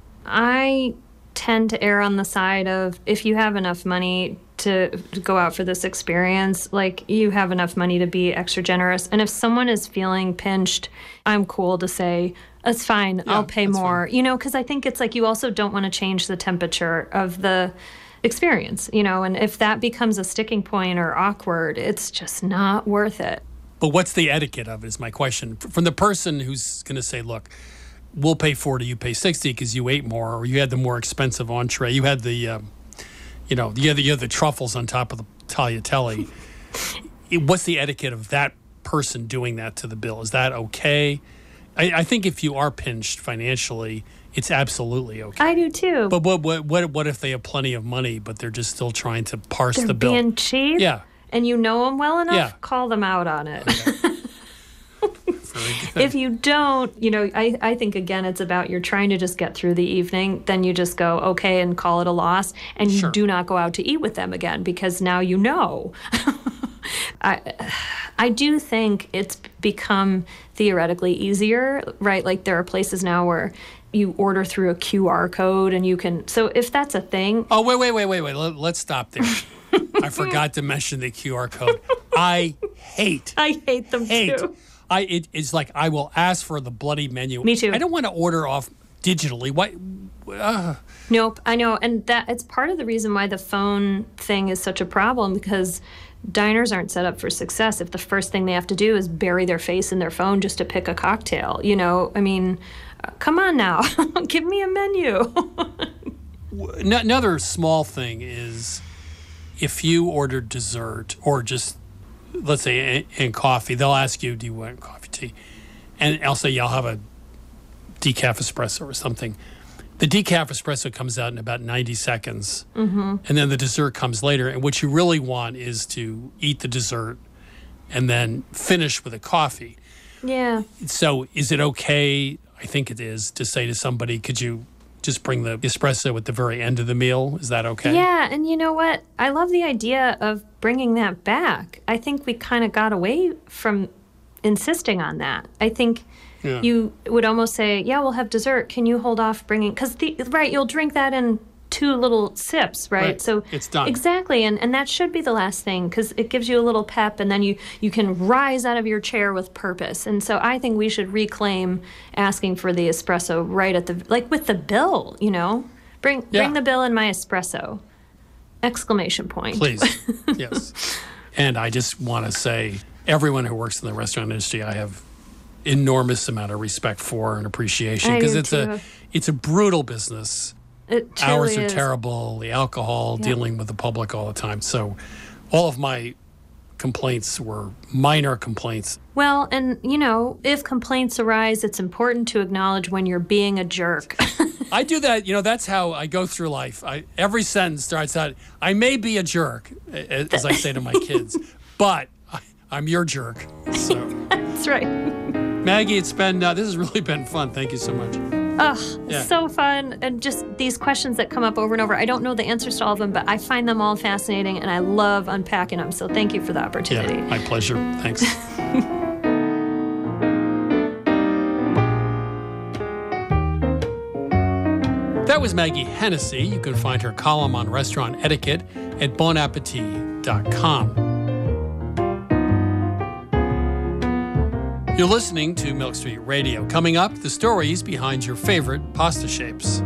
I tend to err on the side of if you have enough money to go out for this experience, like you have enough money to be extra generous. And if someone is feeling pinched, I'm cool to say, it's fine, I'll pay more. Fine. Because I think it's like you also don't want to change the temperature of the experience, and if that becomes a sticking point or awkward, it's just not worth it. But what's the etiquette of it is my question. From the person who's going to say, look, we'll pay 40, you pay 60 because you ate more, or you had the more expensive entree. You had the, you had the truffles on top of the tagliatelle. What's the etiquette of that person doing that to the bill? Is that okay? I think if you are pinched financially, it's absolutely okay. I do too. But what if they have plenty of money, but they're just still trying to parse the bill? They're being cheap? Yeah. And you know them well enough, call them out on it. If you don't, I think, again, it's about you're trying to just get through the evening. Then you just go, okay, and call it a loss. And you do not go out to eat with them again because now you know. I do think it's become theoretically easier, right? Like there are places now where you order through a QR code and you can. So if that's a thing. Oh, wait. Let's stop there. I forgot to mention the QR code. I hate them too. It's like I will ask for the bloody menu. Me too. I don't want to order off digitally. Why? Nope, I know. And that it's part of the reason why the phone thing is such a problem, because diners aren't set up for success if the first thing they have to do is bury their face in their phone just to pick a cocktail. I mean, come on now. Give me a menu. Another small thing is if you order dessert or just, let's say, in coffee, they'll ask you, do you want coffee, tea? And I'll say, yeah, I'll have a decaf espresso or something. The decaf espresso comes out in about 90 seconds, and then the dessert comes later. And what you really want is to eat the dessert and then finish with a coffee. Yeah. So is it okay? I think it is, to say to somebody, could you just bring the espresso at the very end of the meal? Is that okay? Yeah, and you know what? I love the idea of bringing that back. I think we kind of got away from insisting on that. I think you would almost say, yeah, we'll have dessert. Can you hold off bringing... Because, you'll drink that in 2 little sips, right? So it's done. Exactly, and that should be the last thing, because it gives you a little pep, and then you can rise out of your chair with purpose. And so I think we should reclaim asking for the espresso right at the... Like with the bill, Bring the bill and my espresso. Exclamation point. Please. Yes. And I just want to say, everyone who works in the restaurant industry, I have enormous amount of respect for and appreciation, because it's a brutal business. It truly Hours are is. terrible, the alcohol, dealing with the public all the time. So all of my complaints were minor complaints. Well, and, if complaints arise, it's important to acknowledge when you're being a jerk. I do that. That's how I go through life. Every sentence starts out, I may be a jerk, as I say to my kids, but I'm your jerk. So. That's right. Maggie, this has really been fun. Thank you so much. So fun. And just these questions that come up over and over. I don't know the answers to all of them, but I find them all fascinating, and I love unpacking them. So thank you for the opportunity. Yeah, my pleasure. Thanks. That was Maggie Hennessy. You can find her column on restaurant etiquette at bonappetit.com. You're listening to Milk Street Radio. Coming up, the stories behind your favorite pasta shapes.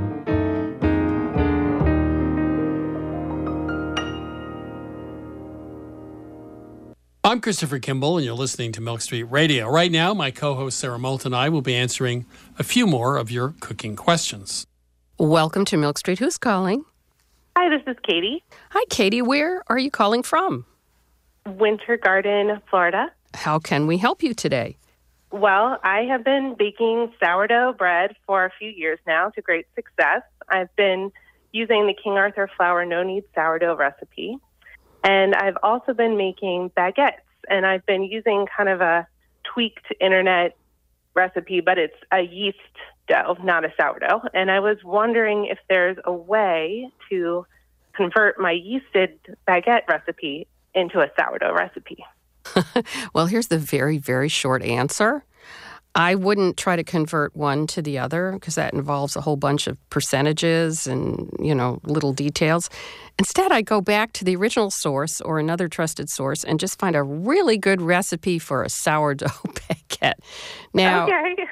I'm Christopher Kimball, and you're listening to Milk Street Radio. Right now, my co-host Sarah Moulton and I will be answering a few more of your cooking questions. Welcome to Milk Street. Who's calling? Hi, this is Katie. Hi, Katie. Where are you calling from? Winter Garden, Florida. How can we help you today? Well, I have been baking sourdough bread for a few years now to great success. I've been using the King Arthur flour no-knead sourdough recipe. And I've also been making baguettes. And I've been using kind of a tweaked internet recipe, but it's a yeast dough, not a sourdough. And I was wondering if there's a way to convert my yeasted baguette recipe into a sourdough recipe. Well, here's the very, very short answer. I wouldn't try to convert one to the other, because that involves a whole bunch of percentages and, little details. Instead, I go back to the original source or another trusted source and just find a really good recipe for a sourdough baguette. Now,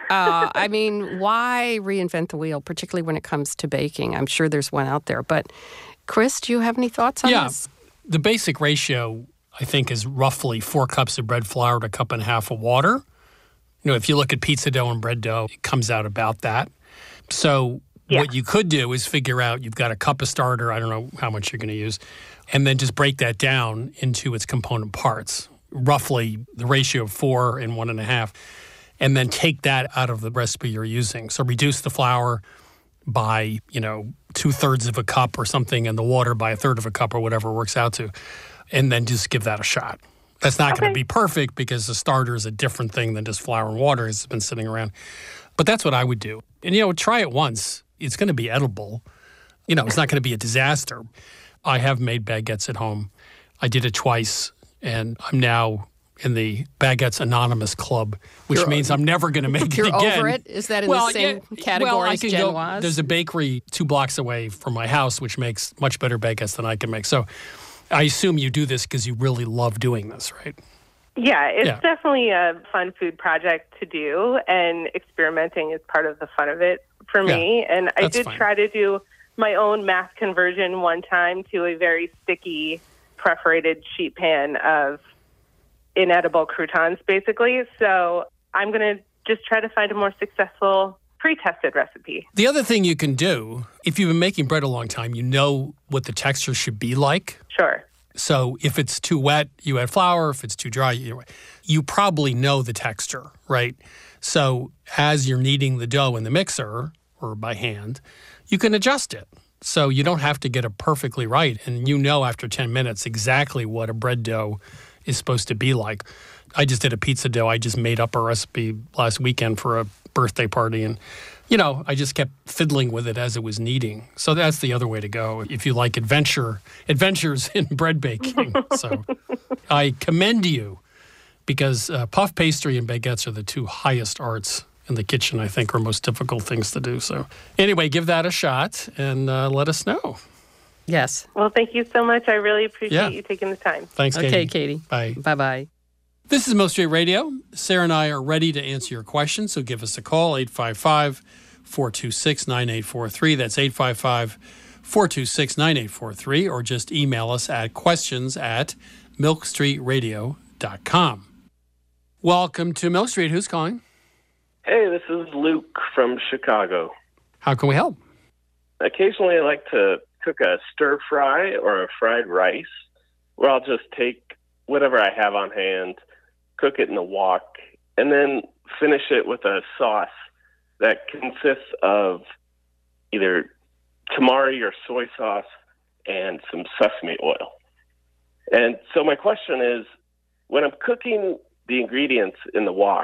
why reinvent the wheel, particularly when it comes to baking? I'm sure there's one out there. But, Chris, do you have any thoughts on this? The basic ratio, I think, is roughly 4 cups of bread flour to 1.5 cups of water. If you look at pizza dough and bread dough, it comes out about that. So what you could do is figure out you've got a cup of starter, I don't know how much you're going to use, and then just break that down into its component parts, roughly the ratio of 4 and 1.5, and then take that out of the recipe you're using. So reduce the flour by, 2/3 of a cup or something, and the water by 1/3 of a cup or whatever it works out to, and then just give that a shot. That's not going to be perfect, because the starter is a different thing than just flour and water. It's been sitting around. But that's what I would do. And, try it once. It's going to be edible. It's not going to be a disaster. I have made baguettes at home. I did it twice, and I'm now in the Baguettes Anonymous Club, which means I'm never going to make it again. You're over it? Is that in the same category as Genoise? There's a bakery 2 blocks away from my house, which makes much better baguettes than I can make. So I assume you do this because you really love doing this, right? Yeah, it's definitely a fun food project to do, and experimenting is part of the fun of it for me. And I did try to do my own math conversion one time to a very sticky, perforated sheet pan of inedible croutons, basically. So I'm going to just try to find a more successful pre-tested recipe. The other thing you can do, if you've been making bread a long time, you know what the texture should be like. Sure. So if it's too wet, you add flour. If it's too dry, you probably know the texture, right? So as you're kneading the dough in the mixer or by hand, you can adjust it. So you don't have to get it perfectly right. And after 10 minutes exactly what a bread dough is supposed to be like. I just did a pizza dough. I just made up a recipe last weekend for a birthday party. And, I just kept fiddling with it as it was needing. So that's the other way to go if you like adventures in bread baking. So I commend you because puff pastry and baguettes are the two highest arts in the kitchen, I think, are most difficult things to do. So anyway, give that a shot and let us know. Yes. Well, thank you so much. I really appreciate you taking the time. Thanks, Katie. Okay, Katie. Bye. Bye-bye. This is Milk Street Radio. Sarah and I are ready to answer your questions, so give us a call, 855-426-9843. That's 855-426-9843, or just email us at questions@milkstreetradio.com. Welcome to Milk Street. Who's calling? Hey, this is Luke from Chicago. How can we help? Occasionally I like to cook a stir fry or a fried rice, where I'll just take whatever I have on hand, cook it in the wok, and then finish it with a sauce that consists of either tamari or soy sauce and some sesame oil. And so my question is, when I'm cooking the ingredients in the wok,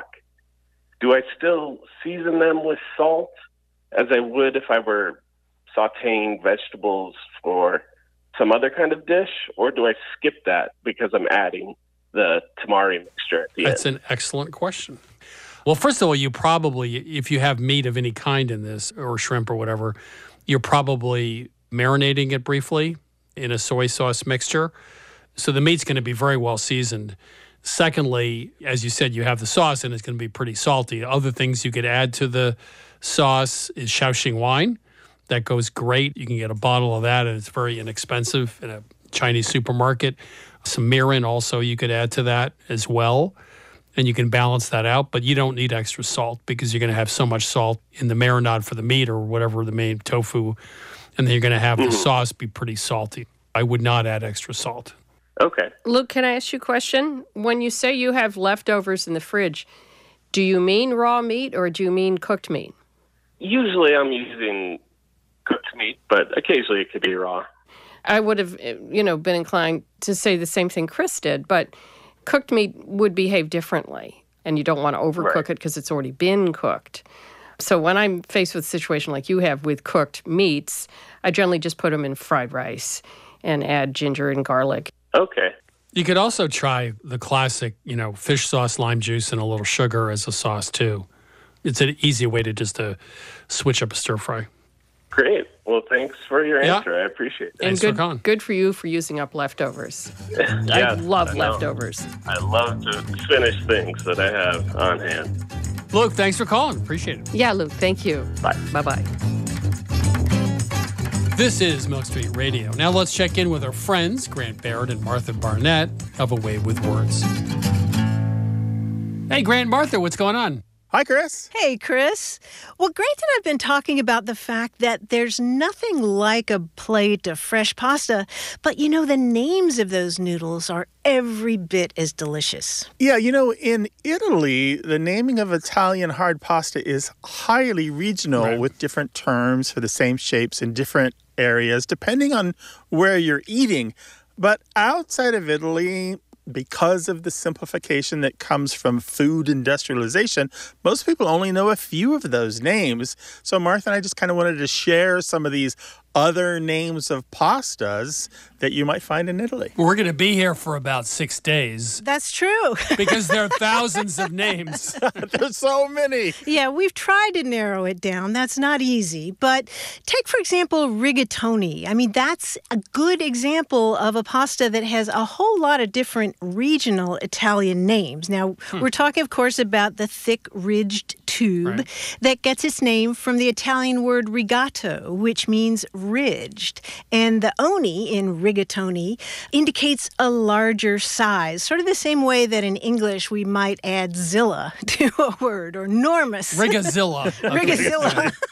do I still season them with salt as I would if I were sauteing vegetables for some other kind of dish, or do I skip that because I'm adding the tamari mixture at the end? That's an excellent question. Well, first of all, you probably, if you have meat of any kind in this, or shrimp or whatever, you're probably marinating it briefly in a soy sauce mixture. So the meat's going to be very well seasoned. Secondly, as you said, you have the sauce and it's going to be pretty salty. Other things you could add to the sauce is Shaoxing wine. That goes great. You can get a bottle of that, and it's very inexpensive in a Chinese supermarket. Some mirin also you could add to that as well, and you can balance that out. But you don't need extra salt because you're going to have so much salt in the marinade for the meat or whatever, the main tofu, and then you're going to have the sauce be pretty salty. I would not add extra salt. Okay. Luke, can I ask you a question? When you say you have leftovers in the fridge, do you mean raw meat or do you mean cooked meat? Usually I'm using cooked meat, but occasionally it could be raw. I would have, been inclined to say the same thing Chris did, but cooked meat would behave differently, and you don't want to overcook it because it's already been cooked. So when I'm faced with a situation like you have with cooked meats, I generally just put them in fried rice and add ginger and garlic. Okay. You could also try the classic, fish sauce, lime juice, and a little sugar as a sauce, too. It's an easy way to switch up a stir fry. Great. Well, thanks for your answer. I appreciate it. And good for you for using up leftovers. Yeah, I love leftovers. I love to finish things that I have on hand. Luke, thanks for calling. Appreciate it. Yeah, Luke, thank you. Bye. Bye-bye. This is Milk Street Radio. Now let's check in with our friends, Grant Barrett and Martha Barnett of A Way with Words. Hey, Grant and Martha, what's going on? Hi, Chris. Hey, Chris. Well, Grant and I have been talking about the fact that there's nothing like a plate of fresh pasta, but the names of those noodles are every bit as delicious. Yeah, in Italy, the naming of Italian hard pasta is highly regional with different terms for the same shapes in different areas, depending on where you're eating. But outside of Italy, because of the simplification that comes from food industrialization, most people only know a few of those names. So Martha and I just kind of wanted to share some of these other names of pastas that you might find in Italy. We're going to be here for about 6 days. That's true. Because there are thousands of names. There's so many. Yeah, we've tried to narrow it down. That's not easy. But take, for example, rigatoni. I mean, that's a good example of a pasta that has a whole lot of different regional Italian names. Now, we're talking, of course, about the thick, ridged tube that gets its name from the Italian word rigato, which means ridged. And the oni in rigatoni indicates a larger size, sort of the same way that in English we might add zilla to a word, or enormous. Rigazilla. Rigazilla.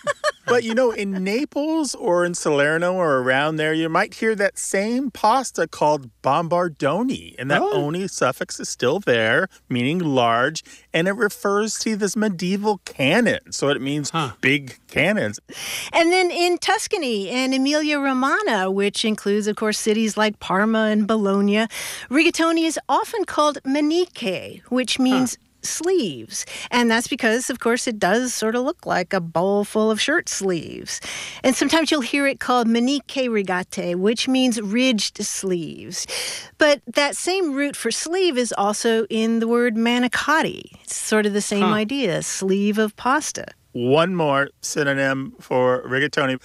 But, in Naples or in Salerno or around there, you might hear that same pasta called bombardoni. And that oni suffix is still there, meaning large, and it refers to this medieval cannon. So it means big cannons. And then in Tuscany and Emilia-Romagna, which includes, of course, cities like Parma and Bologna, rigatoni is often called maniche, which means sleeves. And that's because, of course, it does sort of look like a bowl full of shirt sleeves. And sometimes you'll hear it called maniche rigate, which means ridged sleeves. But that same root for sleeve is also in the word manicotti. It's sort of the same idea, sleeve of pasta. One more synonym for rigatoni,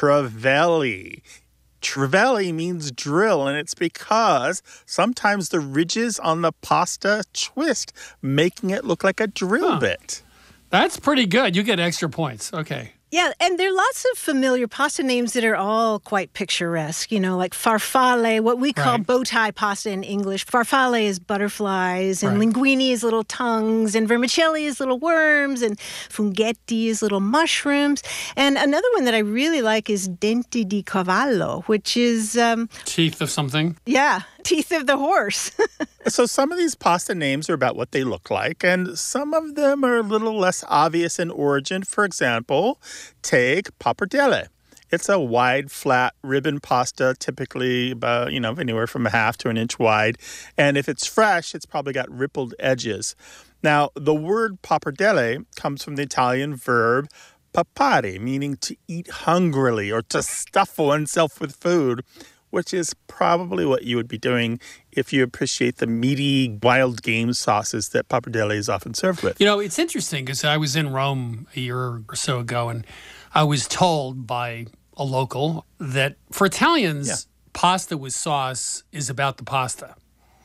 triveli. Triveli means drill, and it's because sometimes the ridges on the pasta twist, making it look like a drill bit. That's pretty good. You get extra points. Okay. Yeah, and there are lots of familiar pasta names that are all quite picturesque, like farfalle, what we call bow tie pasta in English. Farfalle is butterflies, and linguine is little tongues, and vermicelli is little worms, and funghetti is little mushrooms. And another one that I really like is denti di cavallo, which is... teeth of something? Yeah, teeth of the horse. So some of these pasta names are about what they look like, and some of them are a little less obvious in origin. For example, take pappardelle. It's a wide, flat ribbon pasta, typically about, anywhere from a half to an inch wide. And if it's fresh, it's probably got rippled edges. Now, the word pappardelle comes from the Italian verb papare, meaning to eat hungrily or to stuff oneself with food, which is probably what you would be doing if you appreciate the meaty wild game sauces that pappardelle is often served with. It's interesting because I was in Rome a year or so ago, and I was told by a local that for Italians, pasta with sauce is about the pasta.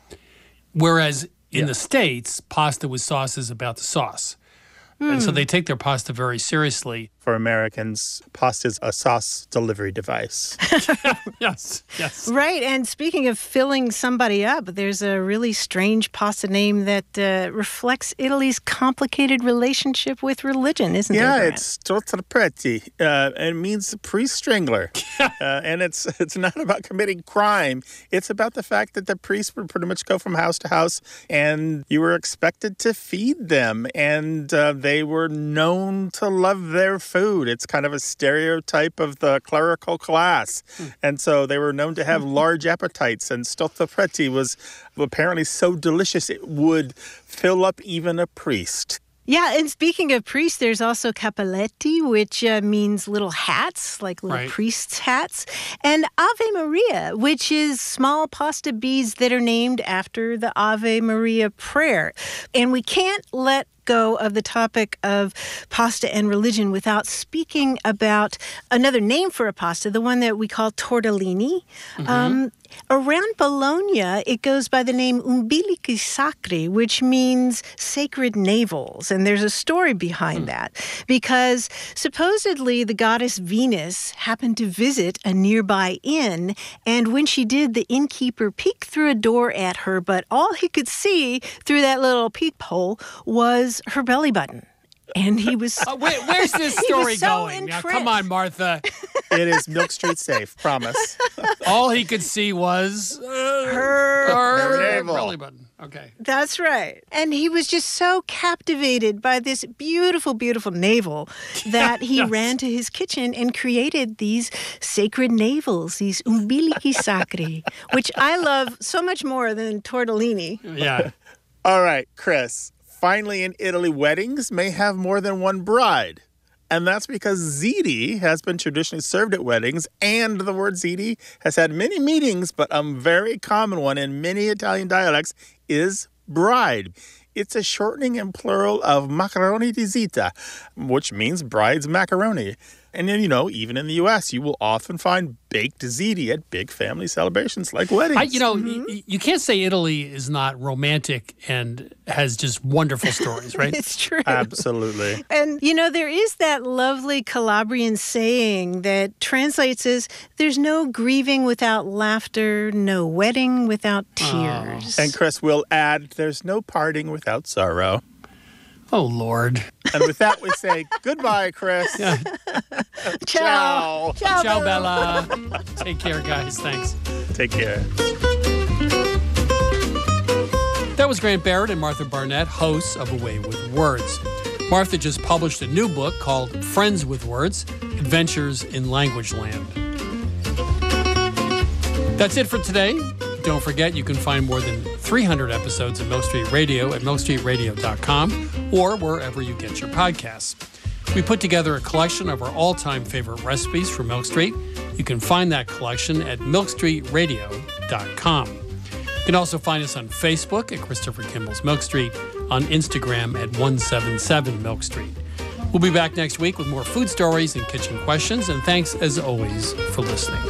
Whereas in the States, pasta with sauce is about the sauce. And so they take their pasta very seriously. For Americans, pasta is a sauce delivery device. Yes. Right, and speaking of filling somebody up, there's a really strange pasta name that reflects Italy's complicated relationship with religion, isn't it? Yeah, it's sottopreti. It means priest strangler. And it's not about committing crime. It's about the fact that the priest would pretty much go from house to house, and you were expected to feed them, and they were known to love their food. It's kind of a stereotype of the clerical class. And so they were known to have large appetites, and sottopreti was apparently so delicious it would fill up even a priest. Yeah, and speaking of priests, there's also cappelletti, which means little hats, like little priests' hats, and Ave Maria, which is small pasta beads that are named after the Ave Maria prayer. And we can't let go of the topic of pasta and religion without speaking about another name for a pasta, the one that we call tortellini. Around Bologna, it goes by the name umbilici sacri, which means sacred navels. And there's a story behind that, because supposedly the goddess Venus happened to visit a nearby inn, and when she did, the innkeeper peeked through a door at her, but all he could see through that little peephole was her belly button. And he was... where's this story going? Now, come on, Martha. It is Milk Street safe, promise. All he could see was her belly button. Okay. That's right. And he was just so captivated by this beautiful, beautiful navel that he ran to his kitchen and created these sacred navels, these umbilici sacri, which I love so much more than tortellini. Yeah. All right, Chris. Finally, in Italy, weddings may have more than one bride. And that's because ziti has been traditionally served at weddings, and the word ziti has had many meanings, but a very common one in many Italian dialects is bride. It's a shortening and plural of macaroni di zita, which means bride's macaroni. And then, even in the U.S., you will often find baked ziti at big family celebrations like weddings. You can't say Italy is not romantic and has just wonderful stories, right? It's true. Absolutely. And, there is that lovely Calabrian saying that translates as, there's no grieving without laughter, no wedding without tears. And Chris will add, there's no parting without sorrow. Oh, Lord. And with that, we say goodbye, Chris. Ciao. Ciao, Bella. Take care, guys. Thanks. Take care. That was Grant Barrett and Martha Barnett, hosts of A Way with Words. Martha just published a new book called Friends with Words, Adventures in Language Land. That's it for today. Don't forget, you can find more than 300 episodes of Milk Street Radio at milkstreetradio.com or wherever you get your podcasts. We put together a collection of our all-time favorite recipes from Milk Street. You can find that collection at milkstreetradio.com. You can also find us on Facebook at Christopher Kimball's Milk Street, on Instagram at 177 Milk Street. We'll be back next week with more food stories and kitchen questions, and thanks as always for listening.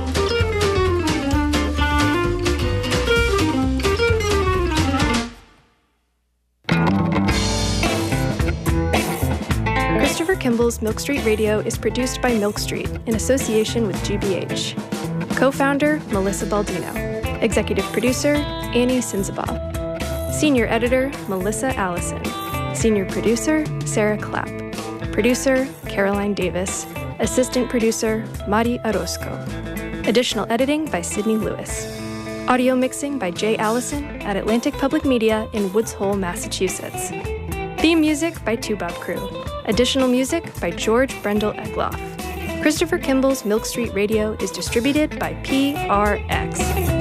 Christopher Kimball's Milk Street Radio is produced by Milk Street in association with GBH. Co-founder, Melissa Baldino. Executive producer, Annie Sinzabal. Senior editor, Melissa Allison. Senior producer, Sarah Clapp. Producer, Caroline Davis. Assistant producer, Mari Orozco. Additional editing by Sydney Lewis. Audio mixing by Jay Allison at Atlantic Public Media in Woods Hole, Massachusetts. Theme music by Toobab Crew. Additional music by George Brendel Egloff. Christopher Kimball's Milk Street Radio is distributed by PRX.